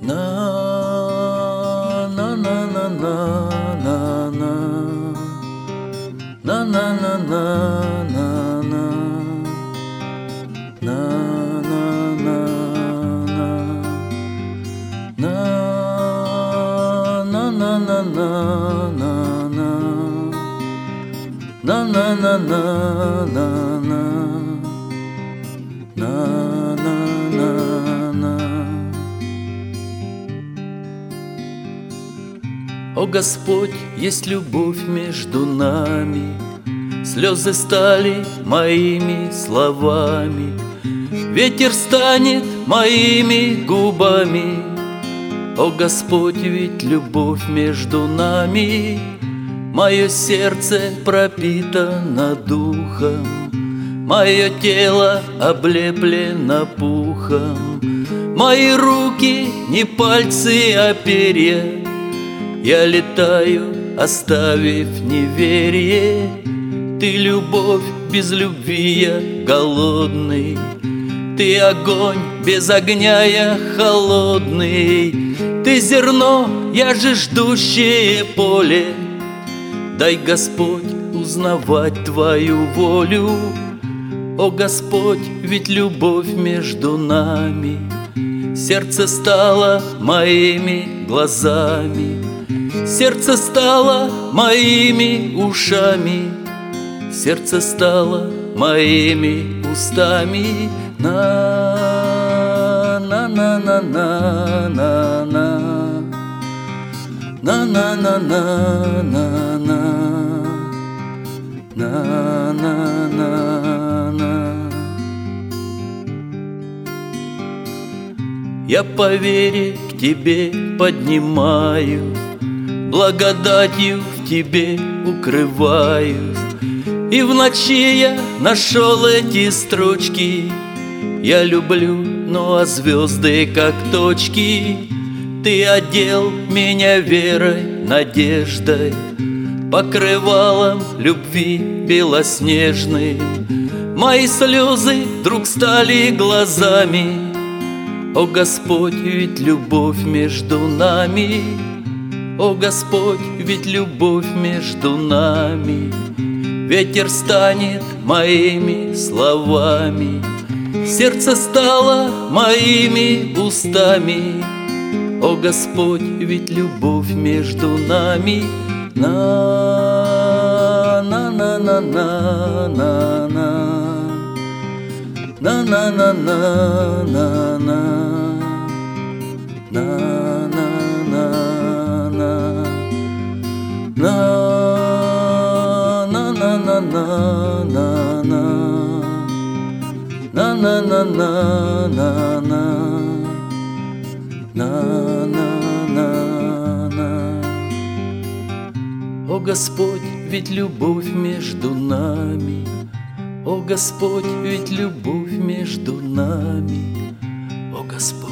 На на на на на на на на на на на на на на на на на на. О Господь, есть любовь между нами, слезы стали моими словами, ветер станет моими губами. О Господь, ведь любовь между нами, мое сердце пропитано духом, мое тело облеплено пухом, мои руки не пальцы, а перья. Я летаю, оставив неверие. Ты любовь, без любви я голодный. Ты огонь, без огня я холодный. Ты зерно, я же ждущее поле. Дай, Господь, узнавать Твою волю. О Господь, ведь любовь между нами. Сердце стало моими глазами, сердце стало моими ушами, сердце стало моими устами. На на на на на на на на на на на на на на на. Я по вере к Тебе поднимаюсь, благодатью в Тебе укрываюсь. И в ночи я нашел эти строчки. Я люблю, ну а звезды как точки. Ты одел меня верой, надеждой, покрывалом любви белоснежной. Мои слезы вдруг стали глазами. О Господь, ведь любовь между нами. О Господь, ведь любовь между нами. Ветер станет моими словами, сердце стало моими устами. О Господь, ведь любовь между нами. На на на на на на на на на на на на на на на на на на. О Господь, ведь любовь между нами. О Господь, ведь любовь между нами. О Господь.